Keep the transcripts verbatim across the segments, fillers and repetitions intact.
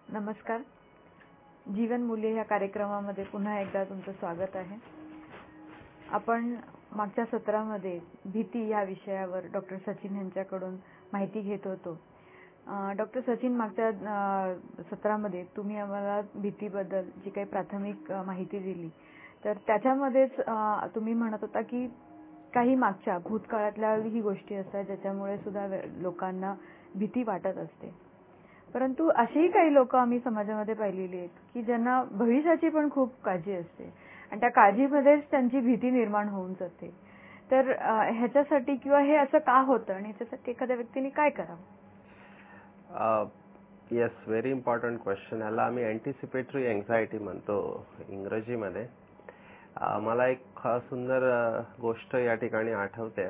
नमस्कार. जीवन मूल्य ह्या कार्यक्रमामध्ये पुन्हा एकदा तुमचं स्वागत आहे. आपण मागच्या सत्रामध्ये भीती या विषयावर डॉक्टर सचिन यांच्याकडून माहिती घेत होतो. डॉक्टर सचिन, मागच्या सत्रामध्ये तुम्ही आम्हाला भीतीबद्दल जी काही प्राथमिक माहिती दिली, तर त्याच्यामध्येच तुम्ही म्हणत होता की काही मागच्या भूतकाळातल्या ही गोष्टी असतात ज्याच्यामुळे सुद्धा लोकांना भीती वाटत असते. परंतु अशीही काही लोक आम्ही समाजामध्ये पाहिलेली आहेत की ज्यांना भविष्याची पण खूप काळजी असते आणि त्या काळजीमध्येच त्यांची भीती निर्माण होऊन जाते. तर ह्याच्यासाठी किंवा हे असं का होतं आणि त्यासाठी एखाद्या व्यक्तीने काय करावं? Yes, very important question. याला आम्ही अँटिसिपेटरी एन्झायटी म्हणतो इंग्रजीमध्ये. मला एक सुंदर गोष्ट या ठिकाणी आठवते.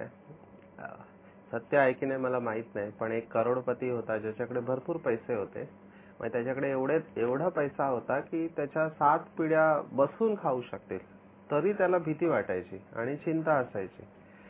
सत्य आहे की नाही मला माहित नाही, पण एक करोडपती होता ज्याच्याकडे भरपूर पैसे होते. मग त्याच्याकडे एवढे एवढा पैसा होता की त्याच्या सात पिढ्या बसून खाऊ शकतील, तरी त्याला भीती वाटायची आणि चिंता असायची.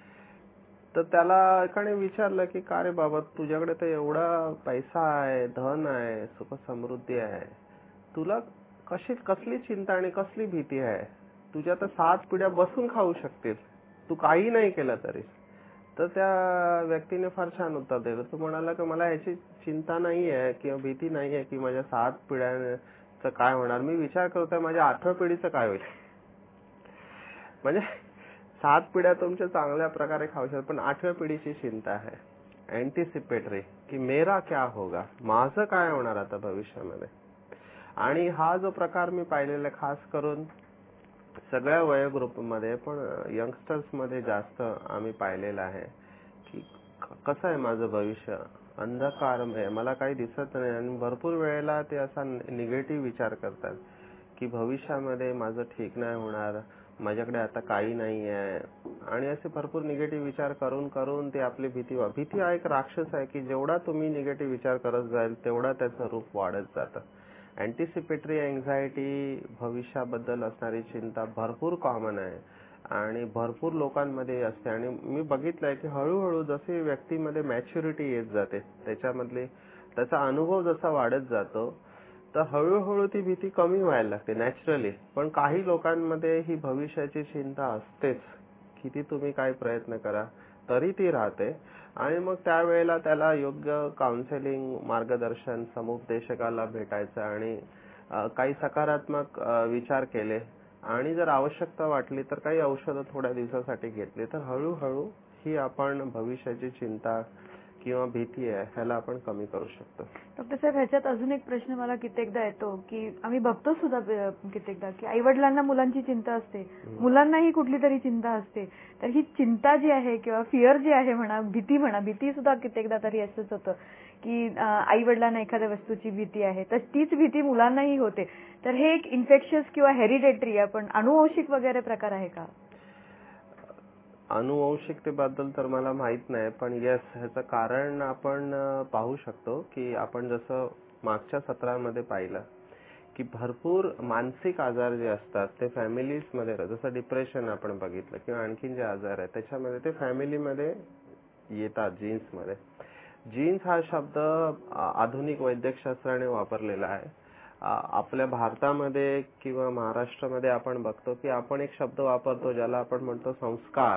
तर त्याला एकाने विचारलं की का रे बाबा, तुझ्याकडे तर एवढा पैसा आहे, धन आहे, सुख समृद्धी आहे, तुला कशी कसली चिंता आणि कसली भीती आहे? तुझ्या तर सात पिढ्या बसून खाऊ शकतील, तू काही नाही केलं तरी. तर त्या व्यक्तीने फार छान उत्तर दिलं. तो म्हणाला की मला ह्याची चिंता नाही आहे किंवा भीती नाही आहे की माझ्या सात पिढ्यांचं काय होणार, मी विचार करतोय माझ्या आठव्या पिढीचं काय होईल. म्हणजे सात पिढ्या तुमच्या चांगल्या प्रकारे खाऊ शकतात, पण आठव्या पिढीची चिंता आहे. अँटिसिपेटरी की मेरा क्या होगा, माझं काय होणार आता भविष्यामध्ये. आणि हा जो प्रकार मी पाहिलेला खास करून सगळ्या वयोग्रुपमध्ये, पण यंगस्टर्स मध्ये जास्त आम्ही पाहिलेलं आहे की कसं आहे माझं भविष्य, अंधकारमय, मला काही दिसत नाही. आणि भरपूर वेळेला ते असा निगेटिव्ह विचार करतात की भविष्यामध्ये माझं ठीक नाही होणार, माझ्याकडे आता काही नाही आहे. आणि असे भरपूर निगेटिव्ह विचार करून करून ते आपली भीती भीती हा एक राक्षस आहे की जेवढा तुम्ही निगेटिव्ह विचार करत जाल तेवढा त्याचं रूप वाढत जातं. अँटिसिपेटरी एन्झायटी, भविष्याबद्दल असणारी चिंता भरपूर कॉमन आहे आणि भरपूर लोकांमध्ये असते. आणि मी बघितलंय की हळूहळू जसे व्यक्तीमध्ये मॅच्युरिटी येत जाते, त्याच्यामधले त्याचा अनुभव जसा वाढत जातो, तर हळूहळू ती भीती कमी व्हायला लागते नॅचरली. पण काही लोकांमध्ये ही भविष्याची चिंता असतेच, किती तुम्ही काय प्रयत्न करा तरी ती राहते. आणि मग त्यावेळेला त्याला योग्य काउन्सिलिंग, मार्गदर्शन, समुपदेशकाला भेटायचं आणि काही सकारात्मक विचार केले आणि जर आवश्यकता वाटली तर काही औषधं थोड्या दिवसासाठी घेतली, तर हळूहळू ही आपण भविष्याची चिंता किंवा भीती आहे ह्याला आपण कमी करू शकतो. डॉक्टर साहेब, ह्याच्यात अजून एक प्रश्न मला कित्येकदा येतो की आम्ही बघतो सुद्धा कित्येकदा की आई वडिलांना मुलांची चिंता असते, मुलांनाही कुठली तरी चिंता असते. तर ही चिंता जी आहे किंवा फिअर जी आहे म्हणा, भीती म्हणा, भीती सुद्धा कित्येकदा तरी असंच होतं की आई वडिलांना एखाद्या वस्तूची भीती आहे तर तीच भीती मुलांनाही होते. तर हे एक इन्फेक्शियस किंवा हेरिडेटरी, आपण अनुवंशिक वगैरे प्रकार आहे का? अनुवंशिकतेबद्दल तर मला माहित नाही, पण येस, ह्याचं कारण आपण पाहू शकतो की आपण जसं मागच्या सत्रामध्ये पाहिलं की भरपूर मानसिक आजार जे असतात ते फॅमिलीजमध्ये, जसं डिप्रेशन आपण बघितलं किंवा आणखीन जे आजार आहेत त्याच्यामध्ये ते फॅमिलीमध्ये येतात, जीन्समध्ये. जीन्स हा शब्द आधुनिक वैद्यकशास्त्राने वापरलेला आहे. आपल्या भारतामध्ये किंवा महाराष्ट्रामध्ये आपण बघतो की आपण एक शब्द वापरतो ज्याला आपण म्हणतो संस्कार.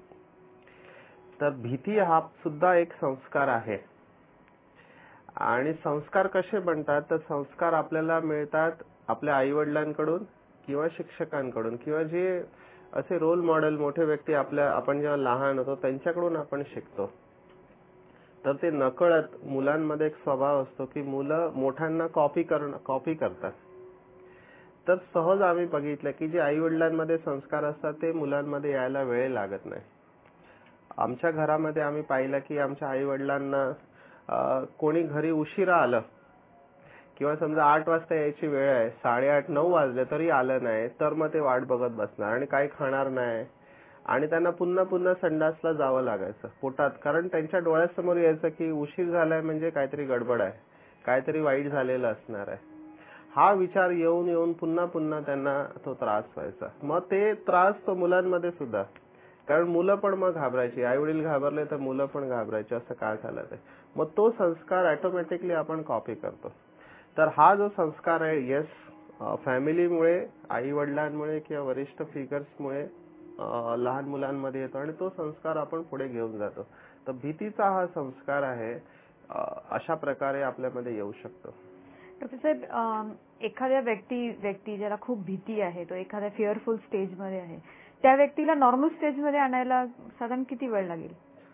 तर भीती हा सुद्धा एक संस्कार आहे. आणि संस्कार कसे बनतात, तर संस्कार आपल्याला मिळतात आपल्या आई वडिलांकडून किंवा शिक्षकांकडून किंवा जे असे रोल मॉडेल, मोठे व्यक्ती आपल्या आपण जेव्हा लहान होतो त्यांच्याकडून आपण शिकतो. तर ते नकळत मुलांमध्ये एक स्वभाव असतो की मुलं मोठ्यांना कॉपी करणं कॉपी करतात. तर सहज आम्ही बघितलं की जे आई वडिलांमध्ये संस्कार असतात ते मुलांमध्ये यायला वेळ लागत नाही. आमच्या घरामध्ये आम्ही पाहिलं की आमच्या आई वडिलांना कोणी घरी उशिरा आलं किंवा समजा आठ वाजता यायची वेळ आहे, साडेआठ नऊ वाजले तरी आलं नाही, तर मग ते वाट बघत बसणार आणि काही खाणार नाही आणि त्यांना पुन्हा पुन्हा संडासला जावं लागायचं पोटात. कारण त्यांच्या डोळ्यासमोर यायचं की उशीर झालाय म्हणजे काहीतरी गडबड आहे, काहीतरी वाईट झालेलं असणार आहे. हा विचार येऊन येऊन पुन्हा पुन्हा त्यांना तो त्रास व्हायचा. मग ते त्रास तो मुलांमध्ये सुद्धा, कारण मुलं पण मग घाबरायची, आई वडील घाबरले तर मुलं पण घाबरायची, असं काय झालं ते. मग तो संस्कार ऑटोमॅटिकली आपण कॉपी करतो. तर हा जो संस्कार आहे, येस, फॅमिलीमुळे, आई वडिलांमुळे किंवा वरिष्ठ फिगर्समुळे लहान मुलांमध्ये येतो आणि तो संस्कार आपण पुढे घेऊन जातो. तर भीतीचा हा संस्कार आहे, अशा प्रकारे आपल्यामध्ये येऊ शकतो. डॉक्टर साहेब, एखाद्या व्यक्ती व्यक्ती ज्याला खूप भीती आहे, तो एखाद्या फिअरफुल स्टेजमध्ये आहे, त्या व्यक्तीला नॉर्मल स्टेजमध्ये आणायला साधारण किती वेळ लागेल?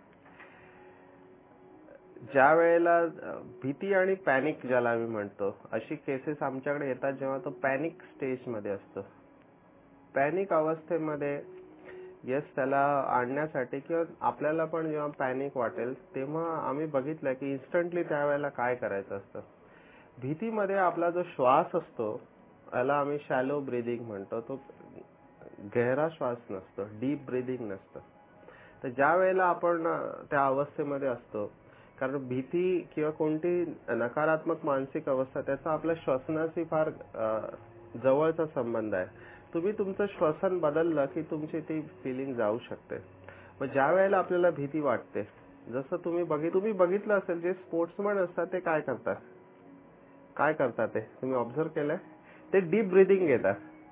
ज्या वेळेला भीती आणि पॅनिक ज्याला आम्ही म्हणतो, अशी केसेस आमच्याकडे येतात जेव्हा तो पॅनिक स्टेजमध्ये असतो. पॅनिक अवस्थेमध्ये येस, त्याला आणण्यासाठी किंवा आपल्याला पण जेव्हा पॅनिक वाटेल तेव्हा आम्ही बघितलं की इन्स्टंटली त्यावेळेला काय करायचं असतं. भीतीमध्ये आपला जो श्वास असतो, याला आम्ही शॅलो ब्रीदिंग म्हणतो, तो गहरा श्वास नसतो, डीप ब्रीदिंग नसतं. तर ज्या वेळेला आपण त्या अवस्थेमध्ये असतो, कारण भीती किंवा कोणती नकारात्मक मानसिक अवस्था त्याचा आपल्या श्वसनाशी फार जवळचा संबंध आहे. तुम्ही तुमचं श्वसन बदललं की तुमची ती फिलिंग जाऊ शकते. मग ज्या वेळेला आपल्याला भीती वाटते, जसं तुम्ही बघित तुम्ही बघितलं असेल, जे स्पोर्ट्समन असतात ते काय करतात काय करतात ते तुम्ही ऑब्झर्व केलंय? ते डीप ब्रीदिंग घेतात.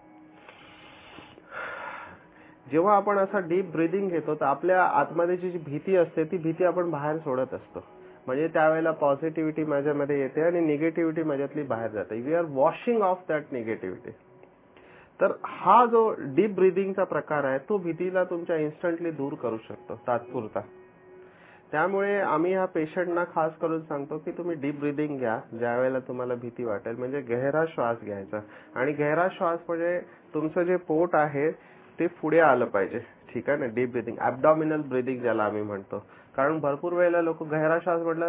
जेव्हा आपण असं डीप ब्रीदिंग घेतो तर आपल्या आतमध्ये जी भीती असते ती भीती आपण बाहेर सोडत असतो. म्हणजे त्यावेळेला पॉझिटिव्हिटी माझ्यामध्ये येते आणि निगेटिव्हिटी माझ्यातली बाहेर जाते. We are washing off that negativity. तर हा जो डीप ब्रीदिंगचा प्रकार आहे, तो भीतीला तुमच्या इन्स्टंटली दूर करू शकतो, तात्पुरता. त्यामुळे आम्ही ह्या पेशंटना खास करून सांगतो की तुम्ही डीप ब्रीदिंग घ्या ज्या वेळेला तुम्हाला भीती वाटेल. म्हणजे गहरा श्वास घ्यायचा, आणि गहरा श्वास म्हणजे तुमचं जे पोट आहे ते पुढे आलं पाहिजे. ठीक आहे ना, डीप ब्रीदिंग, ॲब्डॉमिनल ब्रीदिंग ज्याला आम्ही म्हणतो. कारण भरपूर वेळेला लोक गहरा श्वास म्हटलं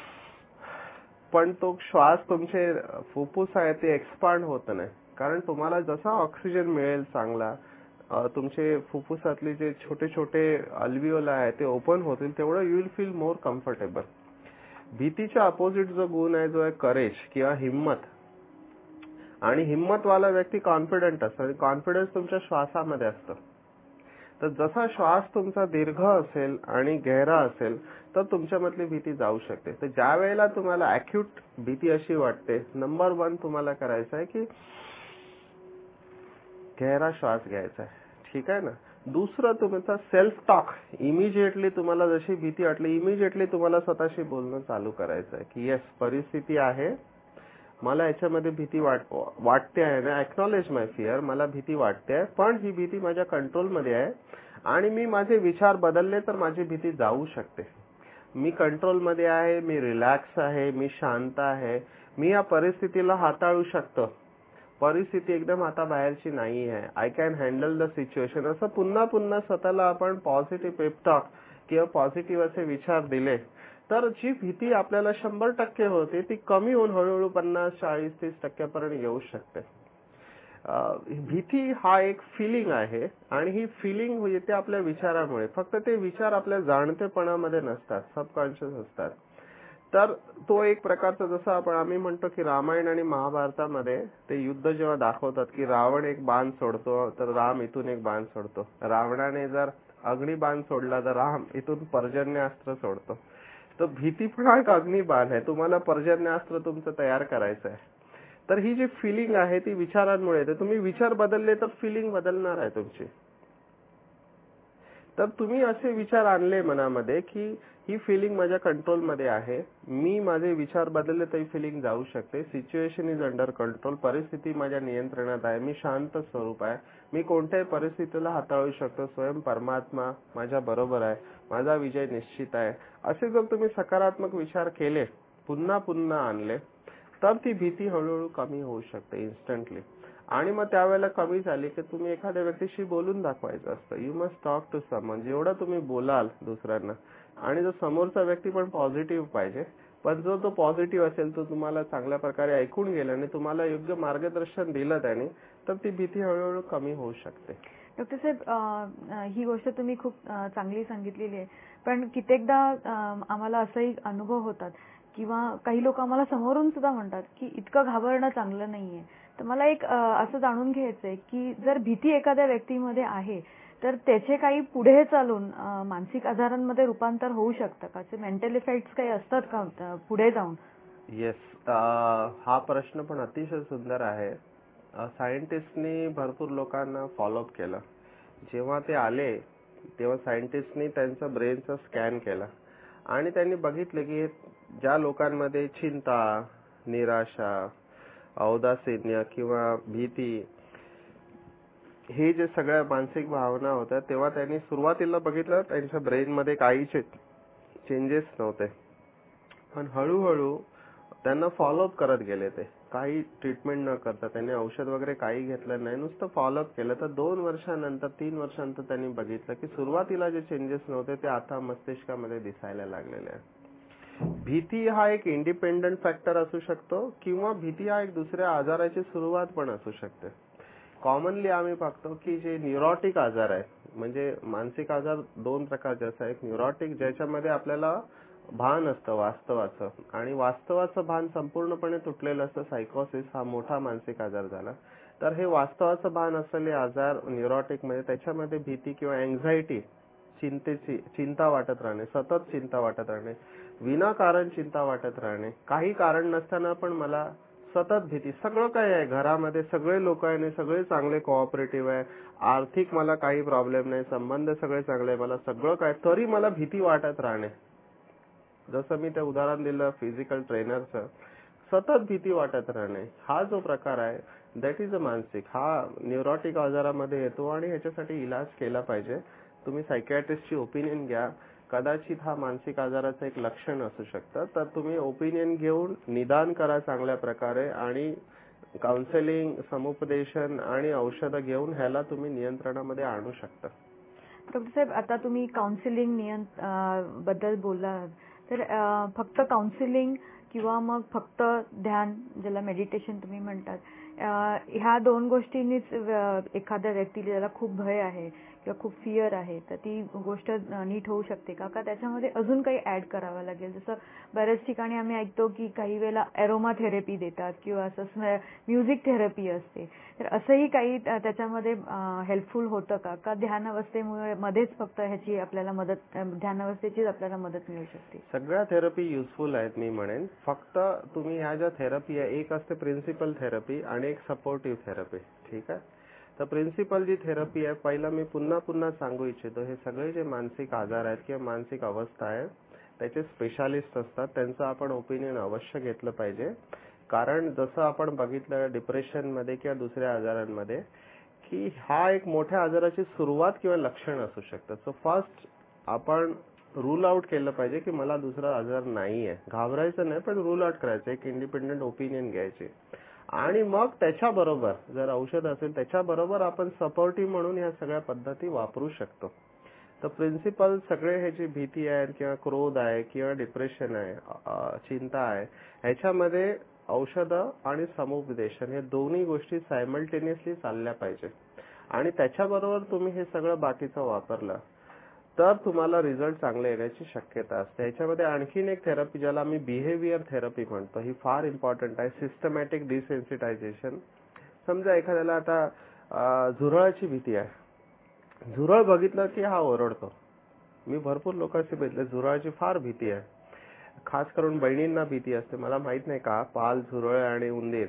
पण तो श्वास तुमचे फुफ्फुस आहे ते एक्सपांड होत नाही. कारण तुम्हाला जसा ऑक्सिजन मिळेल चांगला, तुमचे फुफ्फुसातले जे छोटे छोटे अल्विओला आहे ते ओपन होतील, तेवढं you will feel more comfortable. भीतीच्या अपोजिट जो गुण आहे, जो आहे करेज किंवा हिम्मत. आणि हिम्मतवाला व्यक्ती कॉन्फिडंट असतो, आणि कॉन्फिडन्स तुमच्या श्वासामध्ये असतो. तर जसा श्वास तुमचा दीर्घ असेल आणि गहरा असेल तर तुमच्यामधली भीती जाऊ शकते. तर ज्या वेळेला तुम्हाला अॅक्यूट भीती अशी वाटते, नंबर वन तुम्हाला करायचं आहे की गहरा श्वास घ्यायचा आहे. ठीक आहे ना. दुसरं, तुमचा सेल्फ टॉक. इमिजिएटली तुम्हाला जशी भीती वाटली, इमिजिएटली तुम्हाला स्वतःशी बोलणं चालू करायचं आहे की येस, परिस्थिती आहे, मला याच्यामध्ये भीती वाट वाटते आहे ना, एक्नॉलेज माय फिअर, मला भीती वाटते आहे, पण ही भीती माझ्या कंट्रोलमध्ये आहे आणि मी माझे विचार बदलले तर माझी भीती जाऊ शकते. मी कंट्रोलमध्ये आहे, मी रिलॅक्स आहे, मी शांत आहे, मी या परिस्थितीला हाताळू शकतो, परिस्थिती एकदम आता बाहेरची नाही आहे, I can handle the situation. असं पुन्हा पुन्हा स्वतःला आपण पॉझिटिव्ह पेप टॉक किंवा पॉझिटिव्ह असे विचार दिले तर जी भीती आपल्याला शंभर टक्के होते ती कमी होऊन हळूहळू पन्नास चाळीस तीस टक्क्यापर्यंत येऊ शकते. भीती हा एक फिलिंग आहे आणि ही फिलिंग येते आपल्या विचारामुळे. फक्त ते विचार आपल्या जाणतेपणामध्ये नसतात, सबकॉन्शियस असतात. तर तो एक प्रकारचा, जसं आपण आम्ही म्हणतो की रामायण आणि महाभारतामध्ये ते युद्ध जेव्हा दाखवतात की रावण एक बाण सोडतो तर राम इथून एक बाण सोडतो, रावणाने जर अग्निबाण सोडला तर राम इथून पर्जन्यास्त्र सोडतो. तर भीती पण हा एक अग्निबाण आहे, तुम्हाला पर्जन्यास्त्र तुमचं तयार करायचं आहे. तर ही जी फिलिंग आहे ती विचारांमुळे येते. तुम्ही विचार बदलले तर फिलिंग बदलणार आहे तुमची. तर तुम्ही असे विचार आणले मनामध्ये की ही फिलिंग माझ्या कंट्रोलमध्ये आहे, मी माझे विचार बदलले तर ही फिलिंग जाऊ शकते, सिच्युएशन इज अंडर कंट्रोल, परिस्थिती माझ्या नियंत्रणात आहे, मी शांत स्वरूप आहे, मी कोणत्याही परिस्थितीला हाताळू शकतो, स्वयं परमात्मा माझ्या बरोबर आहे, माझा विजय निश्चित आहे. असे जर तुम्ही सकारात्मक विचार केले, पुन्हा पुन्हा आणले, तर ती भीती हळूहळू कमी होऊ शकते इन्स्टंटली. आणि मग त्यावेळेला कमी झाली की तुम्ही एखाद्या व्यक्तीशी बोलून दाखवायचं असतं. You must talk to someone. जेवढं तुम्ही बोलाल दुसऱ्यांना, आणि जो समोरचा व्यक्ती पण पॉझिटिव्ह पाहिजे, पण जो तो पॉझिटिव्ह असेल तो तुम्हाला चांगल्या प्रकारे ऐकून गेला आणि तुम्हाला योग्य मार्गदर्शन दिलं त्याने, तर ती भीती हळूहळू कमी होऊ शकते. डॉक्टर साहेब, ही गोष्ट तुम्ही खूप चांगली सांगितलेली आहे, पण कित्येकदा आम्हाला असंही अनुभव होतात किंवा काही लोक आम्हाला समोरून सुद्धा म्हणतात की इतकं घाबरणं चांगलं नाहीये. तर मला एक असं जाणून घ्यायचंय की जर भीती एखाद्या व्यक्तीमध्ये आहे तर त्याचे काही पुढे चालून मानसिक आजारांमध्ये रूपांतर होऊ शकतं का? मेंटल इफेक्ट्स काही असतात का पुढे जाऊन? येस, हा प्रश्न पण अतिशय सुंदर आहे. सायंटिस्टनी भरपूर लोकांना फॉलोअप केलं. जेव्हा ते आले तेव्हा सायंटिस्टनी त्यांचा ब्रेनचा स्कॅन केला आणि त्यांनी बघितलं की ज्या लोकांमध्ये चिंता, निराशा, औदासीन्य किंवा भीती हे जे सगळ्या मानसिक भावना होत्या, तेव्हा त्यांनी सुरुवातीला बघितलं त्यांच्या ब्रेनमध्ये काही चेंजेस नव्हते. पण हळूहळू त्यांना फॉलोअप करत गेले. ते काही ट्रीटमेंट न करता, त्यांनी औषध वगैरे काही घेतलं नाही, नुसतं फॉलोअप केलं. तर दोन वर्षानंतर तीन वर्षानंतर त्यांनी बघितलं की सुरुवातीला जे चेंजेस नव्हते ते आता मस्तिष्कामध्ये दिसायला लागलेले आहे. भीती हा एक इंडिपेंडंट फॅक्टर असू शकतो किंवा भीती हा एक दुसऱ्या आजाराची सुरुवात पण असू शकते. कॉमनली आम्ही बघतो की जे न्यूरोटिक आजार आहे, म्हणजे मानसिक आजार दोन प्रकारचे असतात. एक न्यूरोटिक ज्याच्यामध्ये आपल्याला भान असतं वास्तवाचं, आणि वास्तवाचं भान संपूर्णपणे तुटलेलं असतं. सायकोसिस हा मोठा मानसिक आजार झाला. तर हे वास्तवाचं भान असलेले आजार न्यूरोटिक मध्ये, त्याच्यामध्ये भीती किंवा अँझायटी, चिंतेची चिंता वाटत राहणे, सतत चिंता वाटत राहणे, विनाकारण चिंता वाटत राहणे, काही कारण नसताना पण मला सतत भीती. सगळं काय आहे घरामध्ये, सगळे लोक आहे, सगळे चांगले कोऑपरेटिव्ह आहे, आर्थिक मला काही प्रॉब्लेम नाही, संबंध सगळे चांगले, मला सगळं काय, तरी मला भीती वाटत राहणे. जसं मी ते उदाहरण दिलं फिजिकल ट्रेनरचं, सतत भीती वाटत राहणे, हा जो प्रकार आहे दॅट इज अ मानसिक, हा न्यूरोटिक आजारामध्ये येतो आणि ह्याच्यासाठी इलाज केला पाहिजे. तुम्ही सायकियाट्रिस्टची ओपिनियन घ्या. कदाचित हा मानसिक आजाराचं एक लक्षण असू शकतं. तर तुम्ही ओपिनियन घेऊन निदान करा चांगल्या प्रकारे, आणि काउन्सिलिंग, समुपदेशन आणि औषधं घेऊन ह्याला तुम्ही नियंत्रणामध्ये आणू शकता. डॉक्टर साहेब, आता तुम्ही काउन्सिलिंग नियंत्रण बद्दल बोलला, तर फक्त काउन्सिलिंग किंवा मग फक्त ध्यान, ज्याला मेडिटेशन तुम्ही म्हणतात, ह्या दोन गोष्टींनीच एखाद्या व्यक्तीला ज्याला खूप भय आहे किंवा खूप फिअर आहे, तर ती गोष्ट नीट होऊ शकते का? का त्याच्यामध्ये अजून काही ऍड करावं लागेल? जसं बऱ्याच ठिकाणी आम्ही ऐकतो की काही वेळेला एरोमा थेरपी देतात किंवा असं म्युझिक थेरपी असते, तर असंही काही त्याच्यामध्ये हेल्पफुल होतं का? का ध्यानावस्थेमुळे मध्येच फक्त ह्याची आपल्याला मदत, ध्यानावस्थेचीच आपल्याला मदत मिळू शकते? सगळ्या थेरपी युजफुल आहेत मी म्हणेन. फक्त तुम्ही ह्या ज्या थेरपी आहे, एक असते प्रिन्सिपल थेरपी आणि एक सपोर्टिव्ह थेरपी. ठीक आहे. तर प्रिन्सिपल जी थेरपी आहे, पहिला मी पुन्हा पुन्हा सांगू इच्छितो, हे सगळे जे मानसिक आजार आहेत किंवा मानसिक अवस्था आहे त्याचे स्पेशालिस्ट असतात, त्यांचं आपण ओपिनियन अवश्य घेतलं पाहिजे. कारण जसं आपण बघितलं डिप्रेशनमध्ये किंवा दुसऱ्या आजारांमध्ये की हा एक मोठ्या आजाराची सुरुवात किंवा लक्षण असू शकतं. सो फर्स्ट आपण रूल आउट केलं पाहिजे की मला दुसरा आजार नाहीये. घाबरायचं नाही, पण रूल आउट करायचं, एक इंडिपेंडंट ओपिनियन घ्यायचे. आणि मग त्याच्याबरोबर जर औषध असेल त्याच्याबरोबर आपण सपोर्टिव्ह म्हणून ह्या सगळ्या पद्धती वापरू शकतो. तर प्रिन्सिपल सगळे हे जी भीती आहे किंवा क्रोध आहे किंवा डिप्रेशन आहे, चिंता आहे, ह्याच्यामध्ये औषधं आणि समुपदेशन हे दोन्ही गोष्टी सायमल्टेनियसली चालल्या पाहिजे. आणि त्याच्याबरोबर तुम्ही हे सगळं बाकीचं वापरलं तर तुम्हाला रिझल्ट चांगले येण्याची शक्यता असते. याच्यामध्ये आणखीन एक थेरपी ज्याला आम्ही बिहेवियर थेरपी म्हणतो, ही फार इम्पॉर्टंट आहे. Systematic desensitisation. समजा एखाद्याला आता झुरळाची भीती आहे, झुरळ बघितलं की हा ओरडतो. मी भरपूर लोकांशी बघितलं झुरळाची फार भीती आहे, खास करून बहिणींना भीती असते, मला माहित नाही का, पाल, झुरळ आणि उंदीर.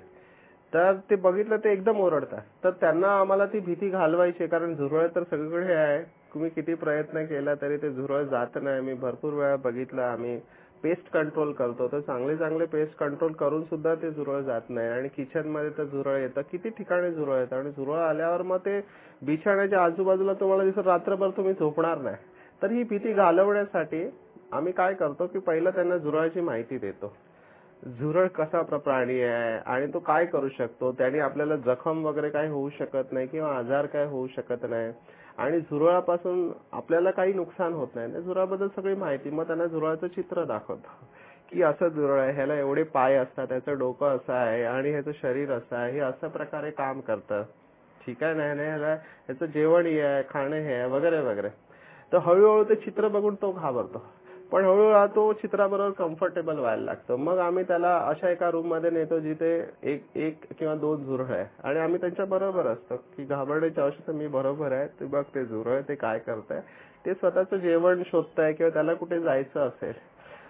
तर ते बघितलं ते एकदम ओरडतात. तर त्यांना आम्हाला ती भीती घालवायची, कारण झुरळ तर सगळीकडे आहे, तुम्ही किती प्रयत्न केला तरी ते झुरळ जात नाही. मी भरपूर वेळा बघितलं, आम्ही पेस्ट कंट्रोल करतो तर चांगले चांगले पेस्ट कंट्रोल करून सुद्धा ते झुरळ जात नाही. आणि किचन मध्ये तर झुरळ येतं, किती ठिकाणी झुरळ येतं, आणि झुरळ आल्यावर मग ते बिछाण्याच्या आजूबाजूला तुम्हाला दिसत, रात्रभर तुम्ही झोपणार नाही. तर ही भीती घालवण्यासाठी आम्ही काय करतो की पहिलं त्यांना झुरळाची माहिती देतो. झुरळ कसा प्राणी आहे आणि तो काय करू शकतो, त्याने आपल्याला जखम वगैरे काही होऊ शकत नाही किंवा आजार काय होऊ शकत नाही, आणि झुरळापासून आपल्याला काही नुकसान होत नाही. झुरळाबद्दल सगळी माहिती. मग त्यांना झुरळाचं चित्र दाखवतो की असं झुरळ आहे, ह्याला एवढे पाय असतात, ह्याचं डोकं असं आहे आणि ह्याचं शरीर असं आहे, हे अशा प्रकारे काम करतं. ठीक आहे. नाही नाही ह्याला ह्याचं जेवण हे आहे, खाणं हे आहे वगैरे वगैरे. तर हळूहळू ते चित्र बघून तो घाबरतो, पण हळूहळू तो चित्राबरोबर कम्फर्टेबल व्हायला लागतो. मग आम्ही त्याला अशा एका रूम मध्ये नेतो जिथे एक एक किंवा दोन झुरळ आहे, आणि आम्ही त्यांच्या बरोबर असतो की घाबरण्याची आवश्यकता, मी बरोबर आहे, ते बघ ते झुरळ ते काय करताय, ते स्वतःचं जेवण शोधताय किंवा त्याला कुठे जायचं असेल.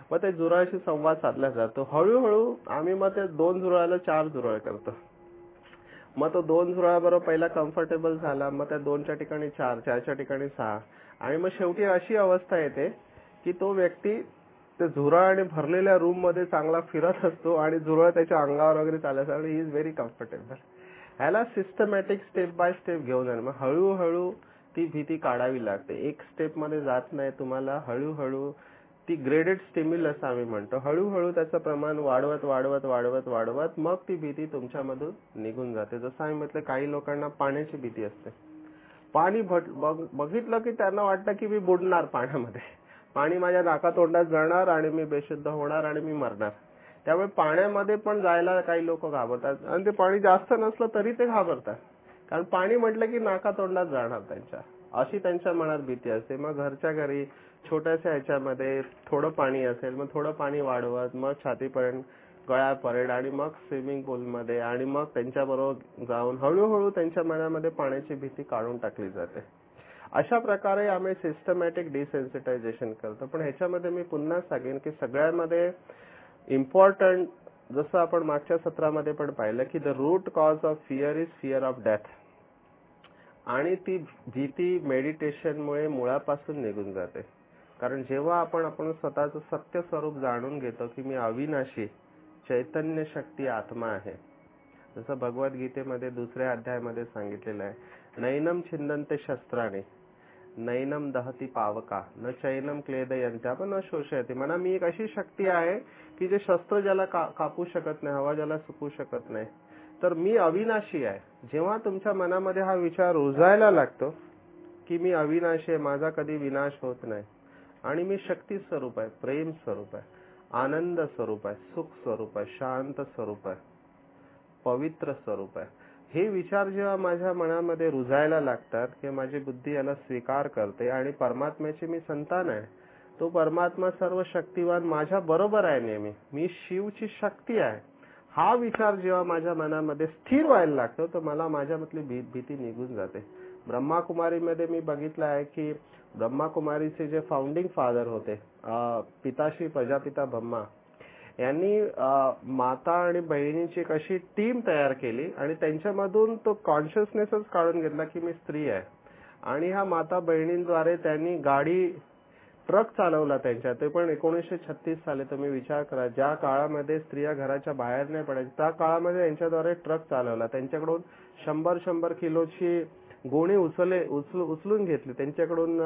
मग ते झुरळाशी संवाद साधला जातो. हळूहळू आम्ही मग ते दोन झुरळाला चार झुरळ करतो. मग तो दोन झुरळाबरोबर पहिला कम्फर्टेबल झाला, मग त्या दोनच्या ठिकाणी चार, चारच्या ठिकाणी सहा, आणि मग शेवटी अशी अवस्था येते की तो व्यक्ती ते झुरळाने भरलेल्या रूम मध्ये चांगला फिरत असतो आणि झुरळ त्याच्या अंगावर वगैरे चालत आणि ही इज व्हेरी कम्फर्टेबल. ह्याला सिस्टमॅटिक स्टेप बाय स्टेप घेऊन जाणं. मग हळूहळू ती भीती काढावी लागते. एक स्टेप मध्ये जात नाही, तुम्हाला हळूहळू ती ग्रेडेड स्टिम्युलस आम्ही म्हणतो, हळूहळू त्याचं प्रमाण वाढवत वाढवत वाढवत वाढवत मग ती भीती तुमच्यामधून निघून जाते. जसं आम्ही म्हटलं, काही लोकांना पाण्याची भीती असते. पाणी बघितलं की त्यांना वाटतं की मी बुडणार पाण्यामध्ये, पाणी माझ्या नाकातोंडात जाणार आणि मी बेशुद्ध होणार आणि मी मरणार. त्यामुळे पाण्यामध्ये पण जायला काही लोक घाबरतात आणि ते पाणी जास्त नसलं तरी ते घाबरतात, कारण पाणी म्हटलं की नाकातोंडात जाणार त्यांच्या, अशी त्यांच्या मनात भीती असते. मग घरच्या घरी छोट्याशा ह्याच्यामध्ये थोडं पाणी असेल, मग थोडं पाणी वाढवत मग छातीपर्यंत, गळ्यापर्यंत आणि मग स्विमिंग पूलमध्ये, आणि मग त्यांच्याबरोबर जाऊन हळूहळू त्यांच्या मनामध्ये पाण्याची भीती काढून टाकली जाते. अशा प्रकारे आम्ही सिस्टमॅटिक डिसेन्सिटायझेशन करतो. पण ह्याच्यामध्ये मी पुन्हा सांगेन की सगळ्यामध्ये इम्पॉर्टंट, जसं आपण मागच्या सत्रामध्ये पण पाहिलं की the root cause of fear is fear of death, आणि ती भीती मेडिटेशनमुळे मुळापासून निघून जाते. कारण जेव्हा आपण आपण स्वतःचं सत्य स्वरूप जाणून घेतो की मी अविनाशी चैतन्य शक्ती आत्मा आहे, जसं भगवद्गीतेमध्ये दुसऱ्या अध्यायामध्ये सांगितलेलं आहे, नैनम छिंदन्ते शस्त्राणि नैनम दहती पावका न चैनम क्लेदयन्त्या पण न शोषयते. म्हणा मी एक अशी शक्ती आहे की जे शस्त्र ज्याला का, कापू शकत नाही, हवा ज्याला सुकू शकत नाही. तर मी अविनाशी आहे. जेव्हा तुमच्या मनामध्ये हा विचार रुजायला लागतो की मी अविनाशी आहे, माझा कधी विनाश होत नाही, आणि मी शक्ती स्वरूप आहे, प्रेम स्वरूप आहे, आनंद स्वरूप आहे, सुख स्वरूप आहे, शांत स्वरूप आहे, पवित्र स्वरूप आहे, हे विचार जेव्हा माझ्या मनामध्ये रुजायला लागतात की माझी बुद्धी याला स्वीकार करते आणि परमात्म्याची मी संतान आहे, तो परमात्मा सर्व शक्तिवान माझ्या बरोबर आहे, नेहमी मी शिवची शक्ती आहे, हा विचार जेव्हा माझ्या मनामध्ये स्थिर व्हायला लागतो तर मला माझ्यामधली भी, भीती निघून जाते. ब्रह्माकुमारीमध्ये मी बघितलं आहे की ब्रह्माकुमारीचे जे फाउंडिंग फादर होते, पिताश्री प्रजापिता ब्रह्मा यांनी माता आणि बहिणीची कशी टीम तयार केली आणि त्यांच्यामधून तो कॉन्शियसनेसच काढून घेतला की मी स्त्री आहे, आणि ह्या माता बहिणींद्वारे त्यांनी गाडी ट्रक चालवला त्यांच्या, ते पण एकोणीसशे छत्तीस साली. तुम्ही विचार करा, ज्या काळामध्ये स्त्रिया घराच्या बाहेर नाही पडायच्या त्या काळामध्ये त्यांच्याद्वारे ट्रक चालवला, त्यांच्याकडून शंभर शंभर किलोची गोणी उचले उचल उचलून घेतली, त्यांच्याकडून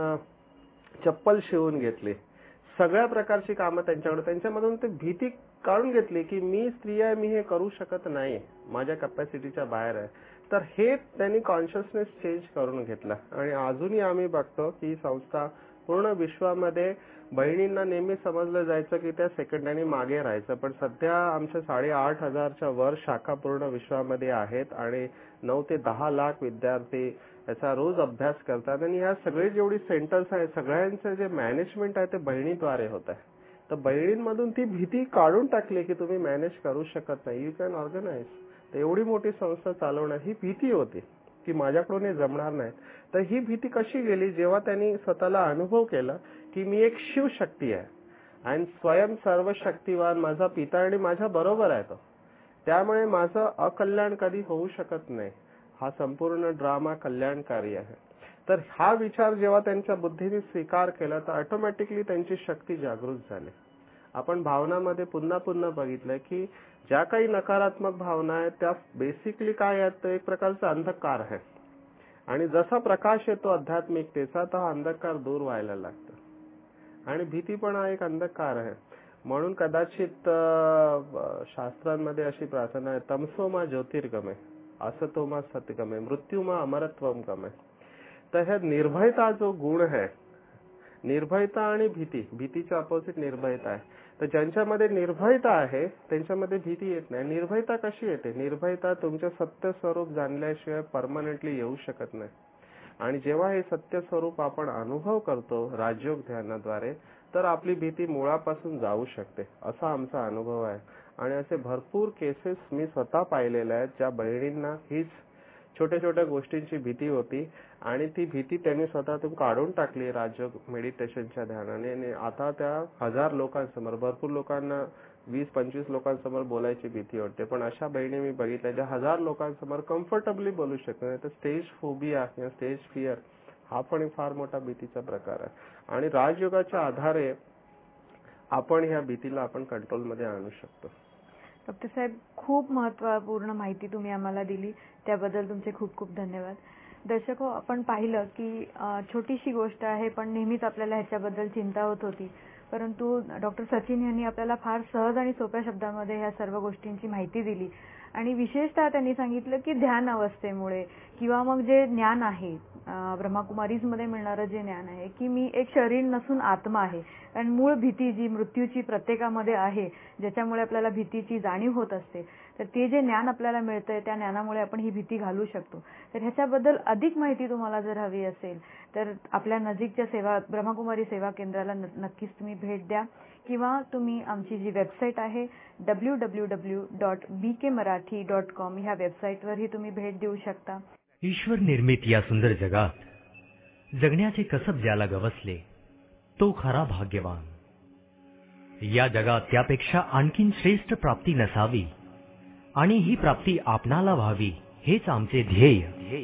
चप्पल शिवून घेतली, सगळ्या प्रकारची कामं त्यांच्याकडे, त्यांच्यामधून ते भीती काढून घेतली की मी स्त्री आहे, मी हे करू शकत नाही, माझ्या कॅपॅसिटीच्या बाहेर आहे. तर हे त्यांनी कॉन्शियसनेस चेंज करून घेतला. आणि अजूनही आम्ही बघतो की संस्था पूर्ण विश्वामध्ये बहिणींना नेहमी समजलं जायचं की त्या सेकंडाने मागे राहायचं, पण सध्या आमच्या साडेआठ हजारच्या वर शाखा पूर्ण विश्वामध्ये आहेत आणि नऊ ते दहा लाख विद्यार्थी याचा रोज अभ्यास करतात, आणि ह्या सगळे जेवढी सेंटर्स आहेत सगळ्यांचे जे मॅनेजमेंट आहे ते बहिणीद्वारे होत आहे. तर बहिणींमधून ती भीती काढून टाकली की तुम्ही मॅनेज करू शकत नाही, यू कॅन ऑर्गनाइज. तर एवढी मोठी संस्था चालवणं ही भीती होती की माझ्याकडून हे जमणार नाही. तर ही भीती कशी गेली, जेव्हा त्यांनी स्वतःला अनुभव केला की मी एक शिवशक्ती आहे आणि स्वयं सर्व शक्तिवान माझा पिता आणि माझ्या बरोबर आहे तो, त्यामुळे माझं अकल्याण कधी होऊ शकत नाही, हा संपूर्ण ड्रामा कल्याणकारी आहे. तर हा विचार जेव्हा त्यांच्या बुद्धीने स्वीकार केला तर ऑटोमॅटिकली त्यांची शक्ती जागृत झाली. आपण भावनामध्ये पुन्हा पुन्हा बघितलंय की ज्या काही नकारात्मक भावना आहेत त्या बेसिकली काय आहेत, तर एक प्रकारचा अंधकार आहे, आणि जसा प्रकाश येतो आध्यात्मिकतेचा तर हा अंधकार दूर व्हायला लागतो. आणि भीती पण हा एक अंधकार आहे. म्हणून कदाचित शास्त्रांमध्ये अशी प्रार्थना आहे, तमसोमा ज्योतिर्गमे असतोमा सत्यगमे मृत्युमा अमरत्वम गमे. तर ह्या निर्भयता जो गुण आहे, निर्भयता आणि भीती, भीतीच्या अपोजिट निर्भयता आहे, तर ज्यांच्यामध्ये निर्भयता आहे त्यांच्यामध्ये भीती येत नाही. निर्भयता कशी येते, निर्भयता तुमचे सत्य स्वरूप जाणल्याशिवाय परमनंटली येऊ शकत नाही. आणि जेव्हा हे सत्य स्वरूप आपण अनुभव करतो राजयोग ध्यानाद्वारे तर आपली भीती मुळापासून जाऊ शकते, असा आमचा अनुभव आहे. आणि असे भरपूर केसेस मी स्वतः पाहिलेले आहेत ज्या बहिणींना हीच छोट्या छोट्या गोष्टींची भीती होती आणि ती भीती त्यांनी स्वतःतून काढून टाकली राजयोग मेडिटेशनच्या ध्यानाने आणि आता त्या हजार लोकांसमोर, भरपूर लोकांना वीस पंचवीस लोकांसमोर बोलायची भीती वाटते, पण अशा बहिणी मी बघितल्या ज्या हजार लोकांसमोर कम्फर्टेबली बोलू शकतात. नाही तर स्टेज फोबिया किंवा स्टेज फिअर हा पण एक फार मोठा भीतीचा प्रकार आहे आणि राजयोगाच्या आधारे आपण ह्या भीतीला आपण कंट्रोलमध्ये आणू शकतो. डॉक्टर साहेब, खूप महत्त्वपूर्ण माहिती तुम्ही आम्हाला दिली, त्याबद्दल तुमचे खूप खूप धन्यवाद. दर्शको, आपण पाहिलं की छोटीशी गोष्ट आहे पण नेहमीच आपल्याला ह्याच्याबद्दल चिंता होत होती, परंतु डॉक्टर सचिन यांनी आपल्याला फार सहज आणि सोप्या शब्दांमध्ये ह्या सर्व गोष्टींची माहिती दिली आणि विशेषतः त्यांनी सांगितलं की ध्यान अवस्थेमुळे किंवा मग जे ज्ञान आहे ब्रह्माकुमारीजमध्ये मिळणारं जे ज्ञान आहे की मी एक शरीर नसून आत्मा आहे आणि मूळ भीती जी मृत्यूची प्रत्येकामध्ये आहे, ज्याच्यामुळे आपल्याला भीतीची जाणीव होत असते, तर ते जे ज्ञान आपल्याला मिळतंय त्या ज्ञानामुळे आपण ही भीती घालू शकतो. तर ह्याच्याबद्दल अधिक माहिती तुम्हाला जर हवी असेल तर आपल्या नजीकच्या सेवा ब्रह्माकुमारी सेवा केंद्राला नक्कीच तुम्ही भेट द्या किंवा तुम्ही आमची जी वेबसाईट आहे W W W dot B K Marathi dot com ह्या वेबसाईटवरही तुम्ही भेट देऊ शकता. ईश्वर निर्मित या सुंदर जगात जगण्याचे कसब ज्याला गवसले तो खरा भाग्यवान. या जगात त्यापेक्षा आणखीन श्रेष्ठ प्राप्ती नसावी आणि ही प्राप्ती आपणाला व्हावी हेच आमचे ध्येय.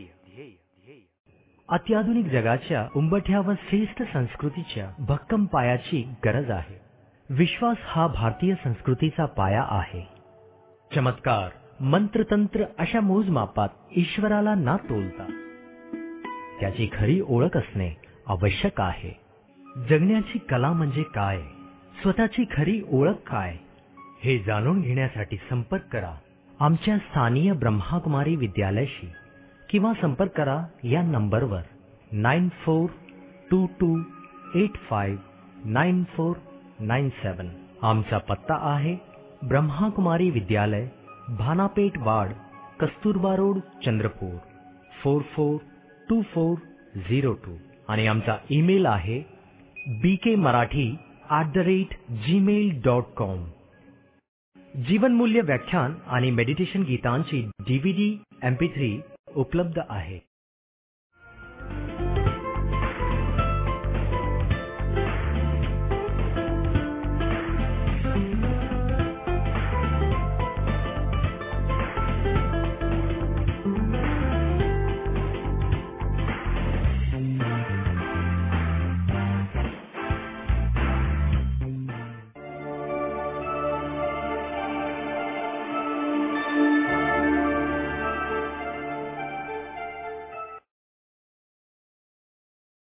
अत्याधुनिक जगाच्या उंबठ्या व श्रेष्ठ संस्कृतीच्या भक्कम पायाची गरज आहे. विश्वास हा भारतीय संस्कृतीचा पाया आहे. चमत्कार, मंत्रतंत्र अशा मोजमापात ईश्वराला ना तोलता त्याची खरी ओळख असणे आवश्यक आहे. जगण्याची कला म्हणजे काय, स्वतःची खरी ओळख काय हे जाणून घेण्यासाठी संपर्क करा आमच्या स्थानीय ब्रह्माकुमारी विद्यालयाशी किंवा संपर्क करा या नंबरवर nine four two two eight five nine four nine seven. आमचा पत्ता आहे ब्रह्माकुमारी विद्यालय, Bhanapeth ward, Kasturba road, Chandrapur four four two four zero two आणि आमचा ईमेल आहे B K Marathi at the rate Gmail dot com. जीवनमूल्य व्याख्यान आणि मेडिटेशन गीतांची डीव्हीडी एम पी थ्री उपलब्ध आहे.